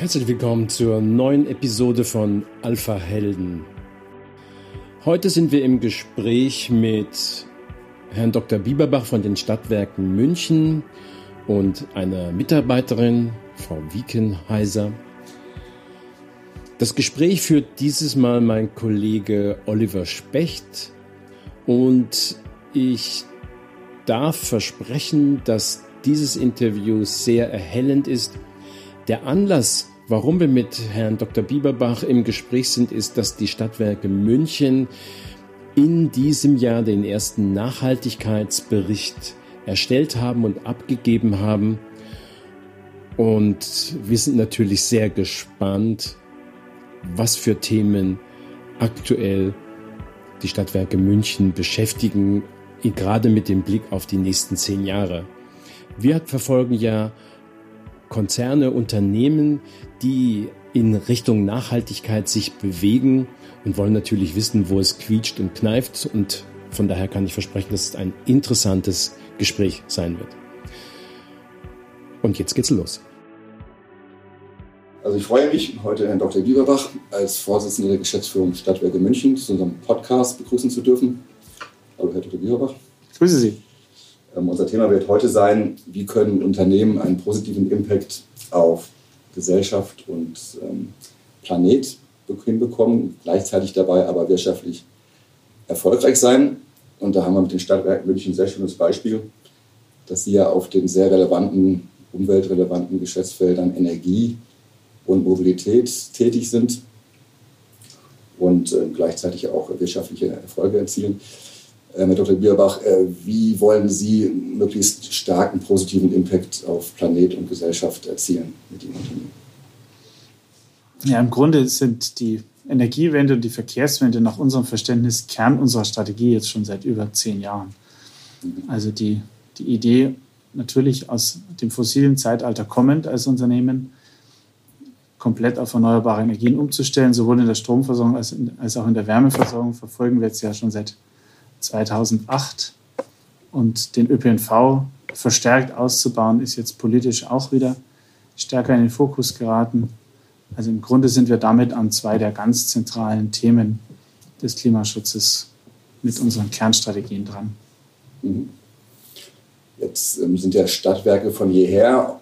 Herzlich willkommen zur neuen Episode von Alpha Helden. Heute sind wir im Gespräch mit Herrn Dr. Bieberbach von den Stadtwerken München und einer Mitarbeiterin, Frau Wiekenheiser. Das Gespräch führt dieses Mal mein Kollege Oliver Specht und ich darf versprechen, dass dieses Interview sehr erhellend ist. Der Anlass, warum wir mit Herrn Dr. Bieberbach im Gespräch sind, ist, dass die Stadtwerke München in diesem Jahr den ersten Nachhaltigkeitsbericht erstellt haben und abgegeben haben. Und wir sind natürlich sehr gespannt, was für Themen aktuell die Stadtwerke München beschäftigen, gerade mit dem Blick auf die nächsten 10 Jahre. Wir verfolgen ja Konzerne, Unternehmen, die in Richtung Nachhaltigkeit sich bewegen und wollen natürlich wissen, wo es quietscht und kneift. Und von daher kann ich versprechen, dass es ein interessantes Gespräch sein wird. Und jetzt geht's los. Also ich freue mich, heute Herrn Dr. Bieberbach als Vorsitzender der Geschäftsführung Stadtwerke München zu unserem Podcast begrüßen zu dürfen. Hallo Herr Dr. Bieberbach. Ich grüße Sie. Unser Thema wird heute sein, wie können Unternehmen einen positiven Impact auf Gesellschaft und Planet hinbekommen, gleichzeitig dabei aber wirtschaftlich erfolgreich sein. Und da haben wir mit den Stadtwerken München ein sehr schönes Beispiel, dass sie ja auf den sehr relevanten, umweltrelevanten Geschäftsfeldern Energie und Mobilität tätig sind und gleichzeitig auch wirtschaftliche Erfolge erzielen. Herr Dr. Bieberbach, wie wollen Sie möglichst starken positiven Impact auf Planet und Gesellschaft erzielen mit Ihrem Unternehmen? Ja, im Grunde sind die Energiewende und die Verkehrswende nach unserem Verständnis Kern unserer Strategie jetzt schon seit über 10 Jahren. Also die Idee, natürlich aus dem fossilen Zeitalter kommend als Unternehmen, komplett auf erneuerbare Energien umzustellen, sowohl in der Stromversorgung als auch in der Wärmeversorgung, verfolgen wir jetzt ja schon seit 2008 und den ÖPNV verstärkt auszubauen, ist jetzt politisch auch wieder stärker in den Fokus geraten. Also im Grunde sind wir damit an 2 der ganz zentralen Themen des Klimaschutzes mit unseren Kernstrategien dran. Jetzt sind ja Stadtwerke von jeher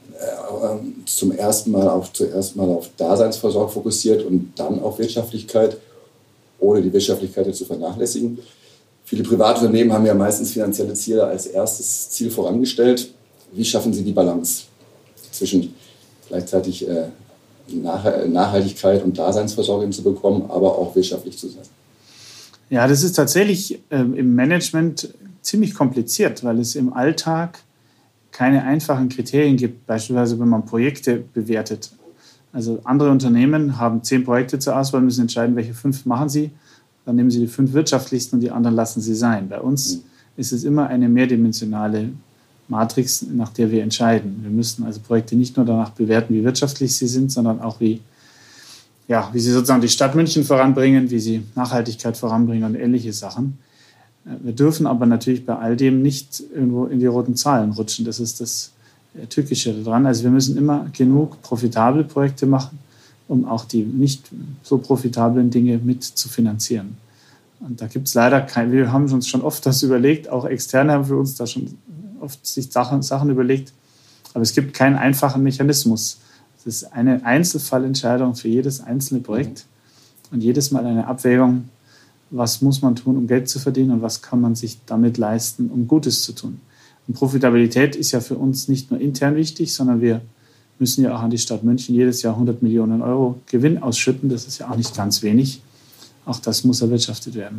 zuerst mal auf Daseinsvorsorge fokussiert und dann auf Wirtschaftlichkeit, ohne die Wirtschaftlichkeit zu vernachlässigen. Viele Privatunternehmen haben ja meistens finanzielle Ziele als erstes Ziel vorangestellt. Wie schaffen Sie die Balance zwischen gleichzeitig Nachhaltigkeit und Daseinsvorsorge hinzubekommen, aber auch wirtschaftlich zu sein? Ja, das ist tatsächlich im Management ziemlich kompliziert, weil es im Alltag keine einfachen Kriterien gibt, beispielsweise wenn man Projekte bewertet. Also andere Unternehmen haben 10 Projekte zur Auswahl, müssen entscheiden, welche 5 machen sie. Dann nehmen Sie die 5 wirtschaftlichsten und die anderen lassen Sie sein. Bei uns ist es immer eine mehrdimensionale Matrix, nach der wir entscheiden. Wir müssen also Projekte nicht nur danach bewerten, wie wirtschaftlich sie sind, sondern auch wie sie sozusagen die Stadt München voranbringen, wie sie Nachhaltigkeit voranbringen und ähnliche Sachen. Wir dürfen aber natürlich bei all dem nicht irgendwo in die roten Zahlen rutschen. Das ist das Tückische daran. Also wir müssen immer genug profitable Projekte machen, um auch die nicht so profitablen Dinge mit zu finanzieren. Und da gibt es leider wir haben uns schon oft das überlegt, auch Externe haben für uns da schon oft sich Sachen überlegt, aber es gibt keinen einfachen Mechanismus. Es ist eine Einzelfallentscheidung für jedes einzelne Projekt und jedes Mal eine Abwägung, was muss man tun, um Geld zu verdienen und was kann man sich damit leisten, um Gutes zu tun. Und Profitabilität ist ja für uns nicht nur intern wichtig, sondern wir müssen ja auch an die Stadt München jedes Jahr 100 Millionen Euro Gewinn ausschütten. Das ist ja auch nicht ganz wenig. Auch das muss erwirtschaftet werden.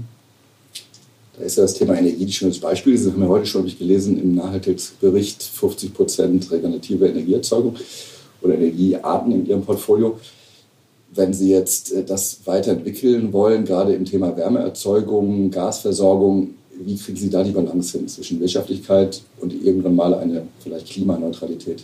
Da ist ja das Thema Energie ein schönes Beispiel. Sie haben ja heute schon gelesen im Nachhaltigkeitsbericht 50% regenerative Energieerzeugung oder Energiearten in Ihrem Portfolio. Wenn Sie jetzt das weiterentwickeln wollen, gerade im Thema Wärmeerzeugung, Gasversorgung, wie kriegen Sie da die Balance hin zwischen Wirtschaftlichkeit und irgendwann mal eine vielleicht Klimaneutralität?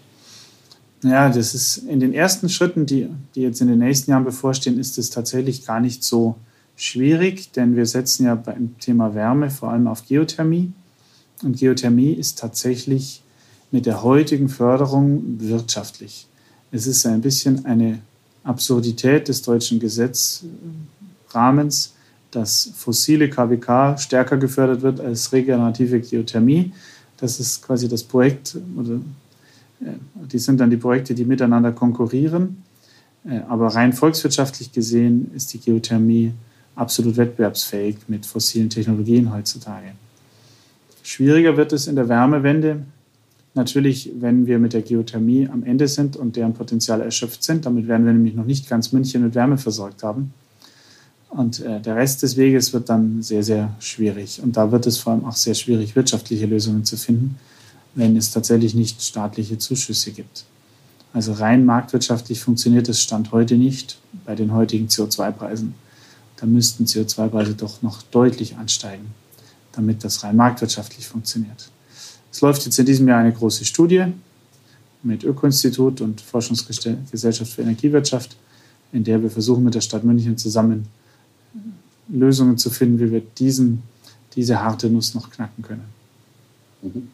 Ja, das ist in den ersten Schritten, die jetzt in den nächsten Jahren bevorstehen, ist es tatsächlich gar nicht so schwierig, denn wir setzen ja beim Thema Wärme vor allem auf Geothermie. Und Geothermie ist tatsächlich mit der heutigen Förderung wirtschaftlich. Es ist ein bisschen eine Absurdität des deutschen Gesetzrahmens, dass fossile KWK stärker gefördert wird als regenerative Geothermie. Das ist quasi das Projekt, oder die sind dann die Projekte, die miteinander konkurrieren. Aber rein volkswirtschaftlich gesehen ist die Geothermie absolut wettbewerbsfähig mit fossilen Technologien heutzutage. Schwieriger wird es in der Wärmewende. Natürlich, wenn wir mit der Geothermie am Ende sind und deren Potenzial erschöpft sind. Damit werden wir nämlich noch nicht ganz München mit Wärme versorgt haben. Und der Rest des Weges wird dann sehr, sehr schwierig. Und da wird es vor allem auch sehr schwierig, wirtschaftliche Lösungen zu finden, wenn es tatsächlich nicht staatliche Zuschüsse gibt. Also rein marktwirtschaftlich funktioniert es Stand heute nicht bei den heutigen CO2-Preisen. Da müssten CO2-Preise doch noch deutlich ansteigen, damit das rein marktwirtschaftlich funktioniert. Es läuft jetzt in diesem Jahr eine große Studie mit Öko-Institut und Forschungsgesellschaft für Energiewirtschaft, in der wir versuchen, mit der Stadt München zusammen Lösungen zu finden, wie wir diese harte Nuss noch knacken können. Gehen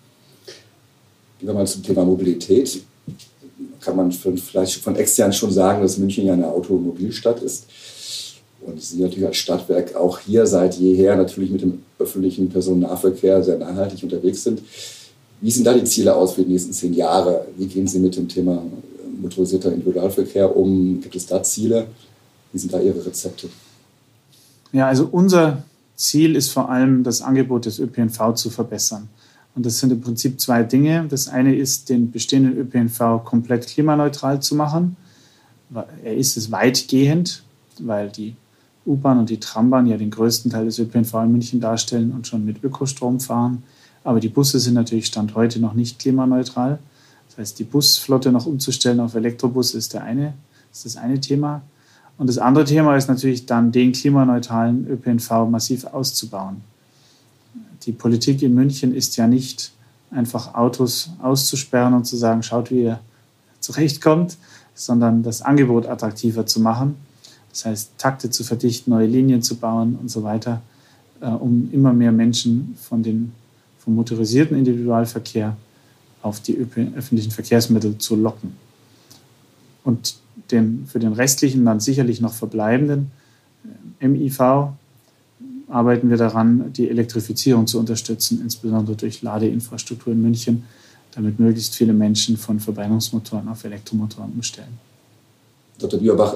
wir mal zum Thema Mobilität. Kann man vielleicht von extern schon sagen, dass München ja eine Automobilstadt ist. Und Sie natürlich als Stadtwerk auch hier seit jeher natürlich mit dem öffentlichen Personennahverkehr sehr nachhaltig unterwegs sind. Wie sehen da die Ziele aus für die nächsten 10 Jahre? Wie gehen Sie mit dem Thema motorisierter Individualverkehr um? Gibt es da Ziele? Wie sind da Ihre Rezepte? Ja, also unser Ziel ist vor allem, das Angebot des ÖPNV zu verbessern. Und das sind im Prinzip 2 Dinge. Das eine ist, den bestehenden ÖPNV komplett klimaneutral zu machen. Er ist es weitgehend, weil die U-Bahn und die Trambahn ja den größten Teil des ÖPNV in München darstellen und schon mit Ökostrom fahren. Aber die Busse sind natürlich Stand heute noch nicht klimaneutral. Das heißt, die Busflotte noch umzustellen auf Elektrobus ist das eine Thema. Und das andere Thema ist natürlich dann, den klimaneutralen ÖPNV massiv auszubauen. Die Politik in München ist ja nicht einfach Autos auszusperren und zu sagen, schaut, wie ihr zurechtkommt, sondern das Angebot attraktiver zu machen. Das heißt, Takte zu verdichten, neue Linien zu bauen und so weiter, um immer mehr Menschen vom motorisierten Individualverkehr auf die öffentlichen Verkehrsmittel zu locken. Und für den restlichen, dann sicherlich noch verbleibenden MIV arbeiten wir daran, die Elektrifizierung zu unterstützen, insbesondere durch Ladeinfrastruktur in München, damit möglichst viele Menschen von Verbrennungsmotoren auf Elektromotoren umstellen. Dr. Bieberbach,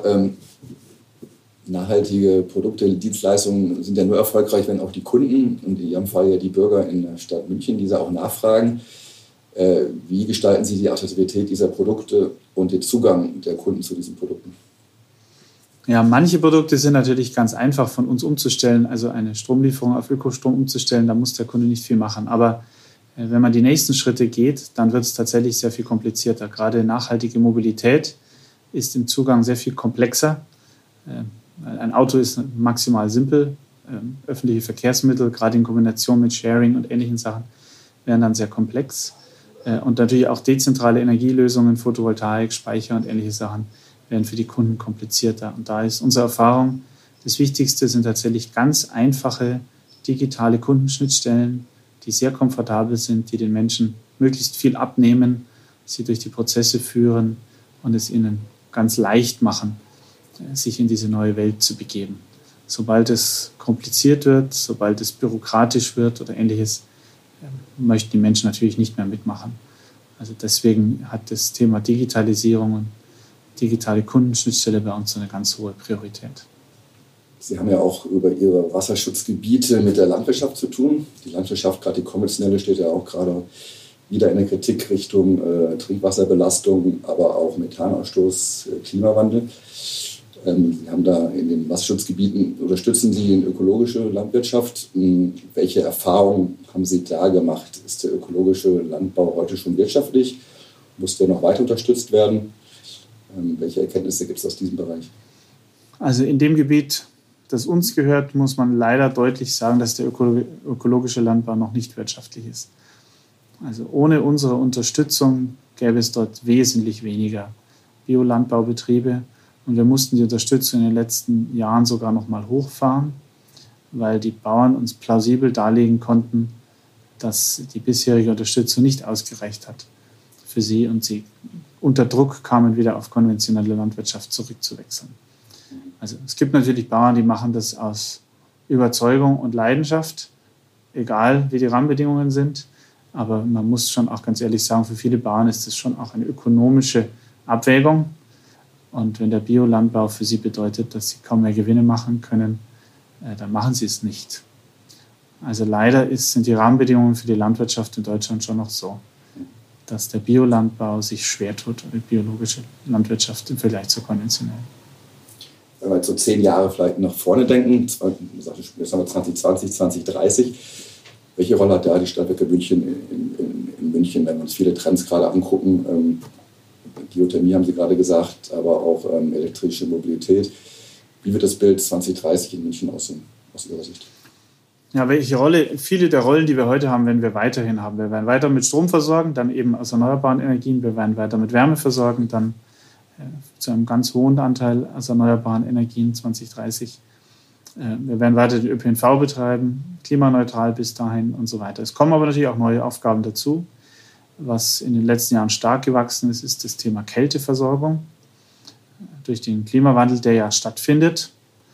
nachhaltige Produkte, Dienstleistungen sind ja nur erfolgreich, wenn auch die Kunden, und in Ihrem Fall ja die Bürger in der Stadt München, diese auch nachfragen. Wie gestalten Sie die Attraktivität dieser Produkte und den Zugang der Kunden zu diesen Produkten? Ja, manche Produkte sind natürlich ganz einfach von uns umzustellen, also eine Stromlieferung auf Ökostrom umzustellen, da muss der Kunde nicht viel machen. Aber wenn man die nächsten Schritte geht, dann wird es tatsächlich sehr viel komplizierter. Gerade nachhaltige Mobilität ist im Zugang sehr viel komplexer. Ein Auto ist maximal simpel. Öffentliche Verkehrsmittel, gerade in Kombination mit Sharing und ähnlichen Sachen, wären dann sehr komplex. Und natürlich auch dezentrale Energielösungen, Photovoltaik, Speicher und ähnliche Sachen werden für die Kunden komplizierter. Und da ist unsere Erfahrung, das Wichtigste sind tatsächlich ganz einfache digitale Kundenschnittstellen, die sehr komfortabel sind, die den Menschen möglichst viel abnehmen, sie durch die Prozesse führen und es ihnen ganz leicht machen, sich in diese neue Welt zu begeben. Sobald es kompliziert wird, sobald es bürokratisch wird oder ähnliches, möchten die Menschen natürlich nicht mehr mitmachen. Also deswegen hat das Thema Digitalisierung und digitale Kundenschnittstelle bei uns eine ganz hohe Priorität. Sie haben ja auch über Ihre Wasserschutzgebiete mit der Landwirtschaft zu tun. Die Landwirtschaft, gerade die konventionelle, steht ja auch gerade wieder in der Kritik Richtung Trinkwasserbelastung, aber auch Methanausstoß, Klimawandel. Sie haben da in den Wasserschutzgebieten, unterstützen Sie die ökologische Landwirtschaft. Welche Erfahrungen haben Sie da gemacht? Ist der ökologische Landbau heute schon wirtschaftlich? Muss der noch weiter unterstützt werden? Welche Erkenntnisse gibt es aus diesem Bereich? Also in dem Gebiet, das uns gehört, muss man leider deutlich sagen, dass der ökologische Landbau noch nicht wirtschaftlich ist. Also ohne unsere Unterstützung gäbe es dort wesentlich weniger Biolandbaubetriebe. Und wir mussten die Unterstützung in den letzten Jahren sogar noch mal hochfahren, weil die Bauern uns plausibel darlegen konnten, dass die bisherige Unterstützung nicht ausgereicht hat für sie und sie unter Druck kamen, wieder auf konventionelle Landwirtschaft zurückzuwechseln. Also es gibt natürlich Bauern, die machen das aus Überzeugung und Leidenschaft, egal wie die Rahmenbedingungen sind. Aber man muss schon auch ganz ehrlich sagen, für viele Bauern ist das schon auch eine ökonomische Abwägung. Und wenn der Biolandbau für sie bedeutet, dass sie kaum mehr Gewinne machen können, dann machen sie es nicht. Also leider sind die Rahmenbedingungen für die Landwirtschaft in Deutschland schon noch so, dass der Biolandbau sich schwer tut, die biologische Landwirtschaft im Vergleich zur konventionellen. Wenn wir jetzt so 10 Jahre vielleicht nach vorne denken, jetzt haben wir 2020, 2030, welche Rolle hat da die Stadtwerke München in München, wenn wir uns viele Trends gerade angucken? Geothermie haben Sie gerade gesagt, aber auch elektrische Mobilität. Wie wird das Bild 2030 in München aussehen, aus Ihrer Sicht? Ja, welche Rolle? Viele der Rollen, die wir heute haben, werden wir weiterhin haben. Wir werden weiter mit Strom versorgen, dann eben aus erneuerbaren Energien. Wir werden weiter mit Wärme versorgen, dann zu einem ganz hohen Anteil aus erneuerbaren Energien 2030. Wir werden weiter den ÖPNV betreiben, klimaneutral bis dahin und so weiter. Es kommen aber natürlich auch neue Aufgaben dazu. Was in den letzten Jahren stark gewachsen ist, ist das Thema Kälteversorgung. Durch den Klimawandel, der ja stattfindet,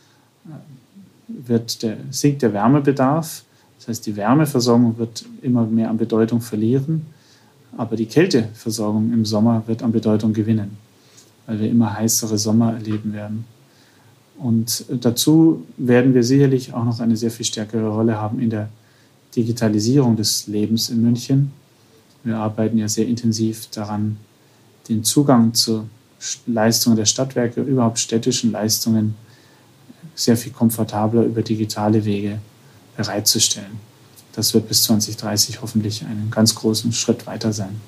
sinkt der Wärmebedarf. Das heißt, die Wärmeversorgung wird immer mehr an Bedeutung verlieren, aber die Kälteversorgung im Sommer wird an Bedeutung gewinnen, weil wir immer heißere Sommer erleben werden. Und dazu werden wir sicherlich auch noch eine sehr viel stärkere Rolle haben in der Digitalisierung des Lebens in München. Wir arbeiten ja sehr intensiv daran, den Zugang zu Leistungen der Stadtwerke, überhaupt städtischen Leistungen, sehr viel komfortabler über digitale Wege bereitzustellen. Das wird bis 2030 hoffentlich einen ganz großen Schritt weiter sein.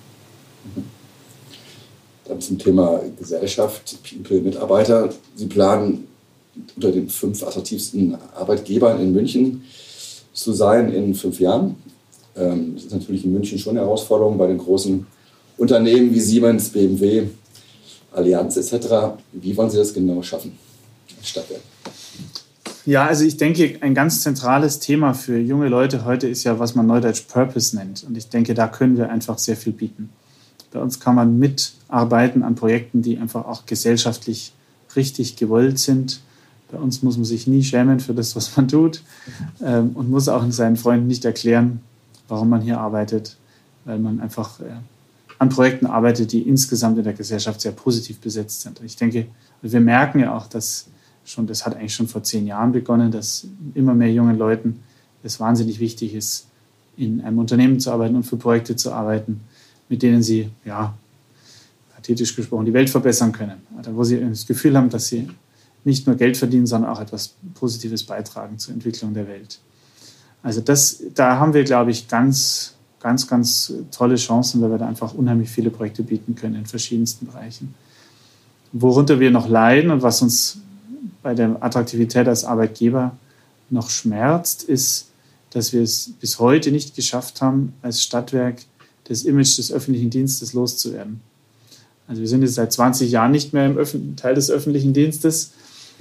Dann zum Thema Gesellschaft, People, Mitarbeiter. Sie planen, unter den 5 attraktivsten Arbeitgebern in München zu sein in 5 Jahren. Das ist natürlich in München schon eine Herausforderung bei den großen Unternehmen wie Siemens, BMW, Allianz etc. Wie wollen Sie das genau schaffen als Stadtwerk? Ja, also ich denke, ein ganz zentrales Thema für junge Leute heute ist ja, was man neudeutsch Purpose nennt. Und ich denke, da können wir einfach sehr viel bieten. Bei uns kann man mitarbeiten an Projekten, die einfach auch gesellschaftlich richtig gewollt sind. Bei uns muss man sich nie schämen für das, was man tut, und muss auch seinen Freunden nicht erklären, warum man hier arbeitet, weil man einfach an Projekten arbeitet, die insgesamt in der Gesellschaft sehr positiv besetzt sind. Und ich denke, wir merken ja auch, das hat eigentlich schon vor 10 Jahren begonnen, dass immer mehr jungen Leuten es wahnsinnig wichtig ist, in einem Unternehmen zu arbeiten und für Projekte zu arbeiten, mit denen sie, ja, pathetisch gesprochen, die Welt verbessern können. Oder wo sie das Gefühl haben, dass sie nicht nur Geld verdienen, sondern auch etwas Positives beitragen zur Entwicklung der Welt. Also da haben wir, glaube ich, ganz tolle Chancen, weil wir da einfach unheimlich viele Projekte bieten können in verschiedensten Bereichen. Worunter wir noch leiden und was uns bei der Attraktivität als Arbeitgeber noch schmerzt, ist, dass wir es bis heute nicht geschafft haben, als Stadtwerk das Image des öffentlichen Dienstes loszuwerden. Also wir sind jetzt seit 20 Jahren nicht mehr im Teil des öffentlichen Dienstes,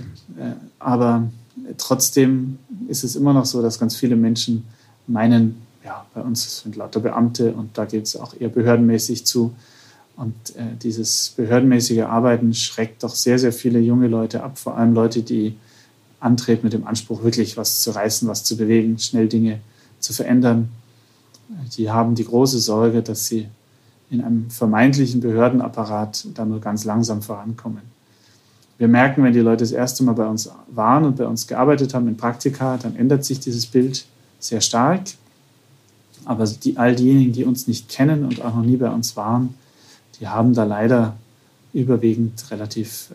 aber trotzdem ist es immer noch so, dass ganz viele Menschen meinen, ja, bei uns sind lauter Beamte und da geht es auch eher behördenmäßig zu. Und dieses behördenmäßige Arbeiten schreckt doch sehr, sehr viele junge Leute ab, vor allem Leute, die antreten mit dem Anspruch, wirklich was zu reißen, was zu bewegen, schnell Dinge zu verändern. Die haben die große Sorge, dass sie in einem vermeintlichen Behördenapparat da nur ganz langsam vorankommen. Wir merken, wenn die Leute das erste Mal bei uns waren und bei uns gearbeitet haben in Praktika, dann ändert sich dieses Bild sehr stark. Aber all diejenigen, die uns nicht kennen und auch noch nie bei uns waren, die haben da leider überwiegend relativ,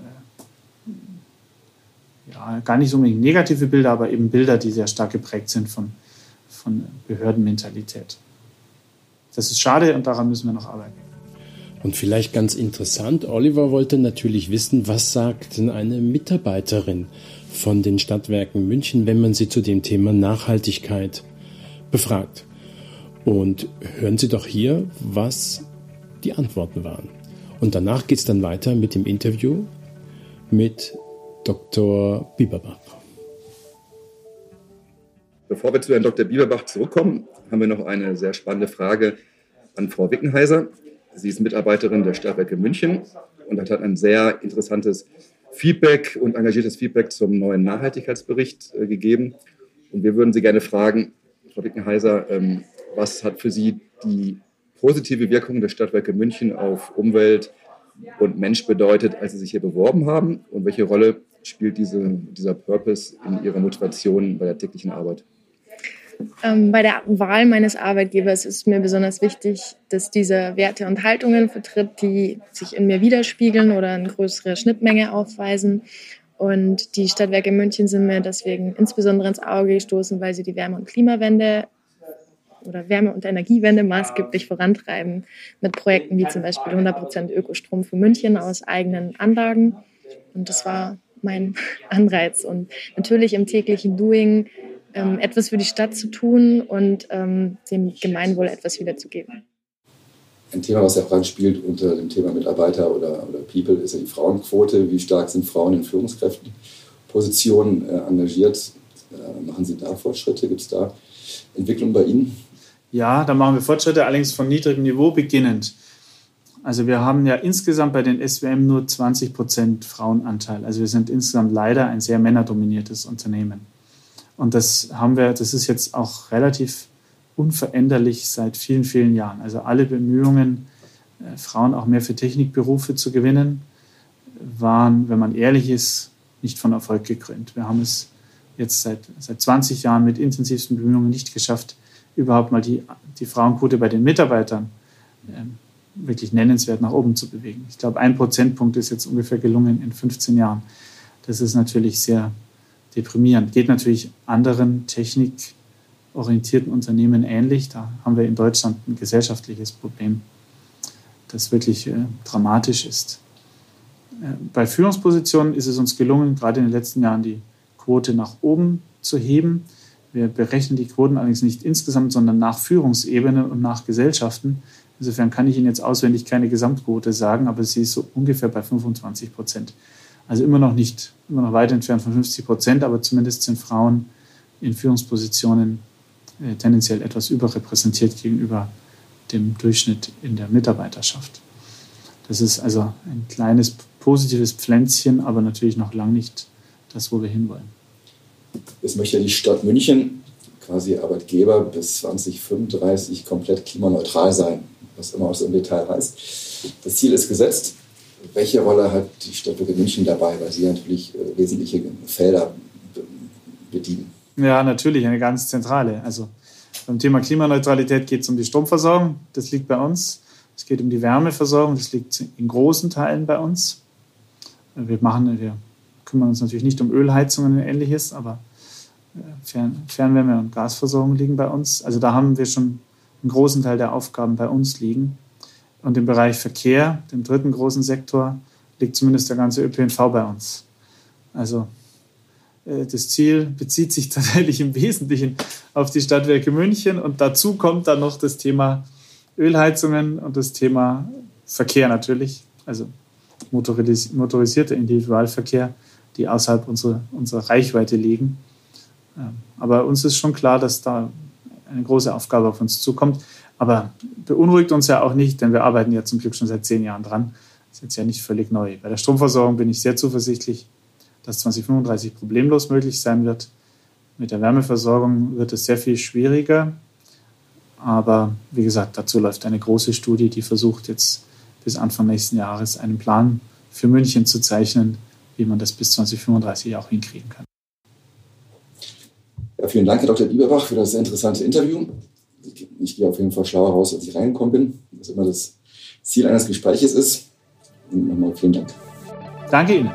gar nicht so unbedingt negative Bilder, aber eben Bilder, die sehr stark geprägt sind von Behördenmentalität. Das ist schade und daran müssen wir noch arbeiten. Und vielleicht ganz interessant, Oliver wollte natürlich wissen, was sagt denn eine Mitarbeiterin von den Stadtwerken München, wenn man sie zu dem Thema Nachhaltigkeit befragt. Und hören Sie doch hier, was die Antworten waren. Und danach geht es dann weiter mit dem Interview mit Dr. Bieberbach. Bevor wir zu Herrn Dr. Bieberbach zurückkommen, haben wir noch eine sehr spannende Frage an Frau Wickenheiser. Sie ist Mitarbeiterin der Stadtwerke München und hat ein sehr interessantes Feedback und engagiertes Feedback zum neuen Nachhaltigkeitsbericht gegeben. Und wir würden Sie gerne fragen, Frau Wickenheiser, was hat für Sie die positive Wirkung der Stadtwerke München auf Umwelt und Mensch bedeutet, als Sie sich hier beworben haben? Und welche Rolle spielt dieser Purpose in Ihrer Motivation bei der täglichen Arbeit? Bei der Wahl meines Arbeitgebers ist mir besonders wichtig, dass dieser Werte und Haltungen vertritt, die sich in mir widerspiegeln oder eine größere Schnittmenge aufweisen. Und die Stadtwerke München sind mir deswegen insbesondere ins Auge gestoßen, weil sie die Wärme- und Klimawende oder Wärme- und Energiewende maßgeblich vorantreiben mit Projekten wie zum Beispiel 100% Ökostrom für München aus eigenen Anlagen. Und das war mein Anreiz. Und natürlich im täglichen Doing etwas für die Stadt zu tun und dem Gemeinwohl etwas wiederzugeben. Ein Thema, was ja auch spielt unter dem Thema Mitarbeiter oder People, ist ja die Frauenquote. Wie stark sind Frauen in Führungskräftenpositionen engagiert? Machen Sie da Fortschritte? Gibt es da Entwicklung bei Ihnen? Ja, da machen wir Fortschritte, allerdings von niedrigem Niveau beginnend. Also wir haben ja insgesamt bei den SWM nur 20% Frauenanteil. Also wir sind insgesamt leider ein sehr männerdominiertes Unternehmen. Und das ist jetzt auch relativ unveränderlich seit vielen, vielen Jahren. Also alle Bemühungen, Frauen auch mehr für Technikberufe zu gewinnen, waren, wenn man ehrlich ist, nicht von Erfolg gekrönt. Wir haben es jetzt seit 20 Jahren mit intensivsten Bemühungen nicht geschafft, überhaupt mal die Frauenquote bei den Mitarbeitern wirklich nennenswert nach oben zu bewegen. Ich glaube, 1 Prozentpunkt ist jetzt ungefähr gelungen in 15 Jahren. Das ist natürlich sehr deprimierend. Geht natürlich anderen technikorientierten Unternehmen ähnlich. Da haben wir in Deutschland ein gesellschaftliches Problem, das wirklich dramatisch ist. Bei Führungspositionen ist es uns gelungen, gerade in den letzten Jahren die Quote nach oben zu heben. Wir berechnen die Quoten allerdings nicht insgesamt, sondern nach Führungsebenen und nach Gesellschaften. Insofern kann ich Ihnen jetzt auswendig keine Gesamtquote sagen, aber sie ist so ungefähr bei 25%. Also immer noch weit entfernt von 50%, aber zumindest sind Frauen in Führungspositionen tendenziell etwas überrepräsentiert gegenüber dem Durchschnitt in der Mitarbeiterschaft. Das ist also ein kleines positives Pflänzchen, aber natürlich noch lange nicht das, wo wir hinwollen. Jetzt möchte ja die Stadt München, quasi Arbeitgeber, bis 2035 komplett klimaneutral sein, was immer auch so im Detail heißt. Das Ziel ist gesetzt. Welche Rolle hat die Stadtwerke München dabei, weil sie natürlich wesentliche Felder bedienen? Ja, natürlich, eine ganz zentrale. Also beim Thema Klimaneutralität geht es um die Stromversorgung, das liegt bei uns. Es geht um die Wärmeversorgung, das liegt in großen Teilen bei uns. Wir kümmern uns natürlich nicht um Ölheizungen und Ähnliches, aber Fernwärme- und Gasversorgung liegen bei uns. Also da haben wir schon einen großen Teil der Aufgaben bei uns liegen. Und im Bereich Verkehr, dem dritten großen Sektor, liegt zumindest der ganze ÖPNV bei uns. Also das Ziel bezieht sich tatsächlich im Wesentlichen auf die Stadtwerke München. Und dazu kommt dann noch das Thema Ölheizungen und das Thema Verkehr natürlich. Also motorisierter Individualverkehr, die außerhalb unserer Reichweite liegen. Aber uns ist schon klar, dass da eine große Aufgabe auf uns zukommt. Aber beunruhigt uns ja auch nicht, denn wir arbeiten ja zum Glück schon seit 10 Jahren dran. Das ist jetzt ja nicht völlig neu. Bei der Stromversorgung bin ich sehr zuversichtlich, dass 2035 problemlos möglich sein wird. Mit der Wärmeversorgung wird es sehr viel schwieriger. Aber wie gesagt, dazu läuft eine große Studie, die versucht jetzt bis Anfang nächsten Jahres einen Plan für München zu zeichnen, wie man das bis 2035 auch hinkriegen kann. Ja, vielen Dank, Herr Dr. Bieberbach, für das sehr interessante Interview. Ich gehe auf jeden Fall schlauer raus, als ich reingekommen bin, was immer das Ziel eines Gespräches ist. Und nochmal vielen Dank. Danke Ihnen.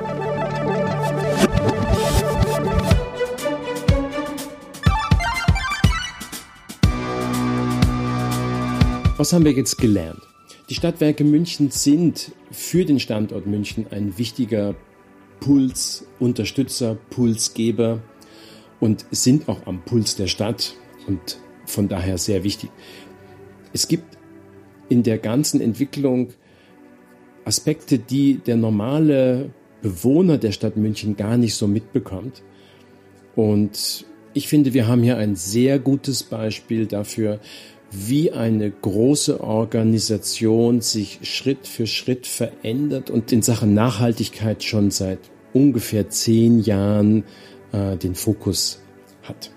Was haben wir jetzt gelernt? Die Stadtwerke München sind für den Standort München ein wichtiger Pulsunterstützer, Pulsgeber und sind auch am Puls der Stadt und von daher sehr wichtig. Es gibt in der ganzen Entwicklung Aspekte, die der normale Bewohner der Stadt München gar nicht so mitbekommt. Und ich finde, wir haben hier ein sehr gutes Beispiel dafür, wie eine große Organisation sich Schritt für Schritt verändert und in Sachen Nachhaltigkeit schon seit ungefähr 10 Jahren den Fokus hat.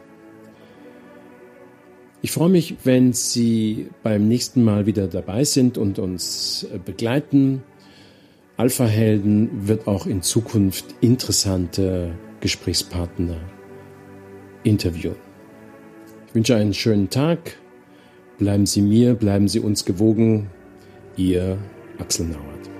Ich freue mich, wenn Sie beim nächsten Mal wieder dabei sind und uns begleiten. Alpha-Helden wird auch in Zukunft interessante Gesprächspartner interviewen. Ich wünsche einen schönen Tag. Bleiben Sie mir, bleiben Sie uns gewogen. Ihr Axel Nauert.